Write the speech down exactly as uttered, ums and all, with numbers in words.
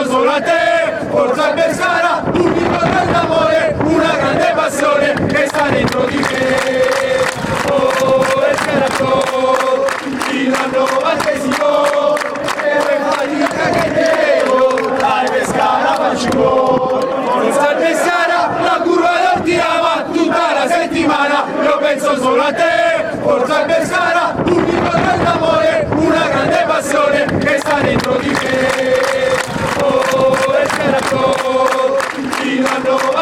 penso solo a te, forza Pescara, l'unico grande amore, una grande passione che sta dentro di me. Oh, Pescara, fino al novantesimo, e la fatica che devo, dai Pescara facci gol. Forza Pescara, la curva non ti ama tutta la settimana, io penso solo a te, forza Pescara, l'unico grande amore, una grande passione che sta dentro di me. Oh, Pescara, fino al novantesimo.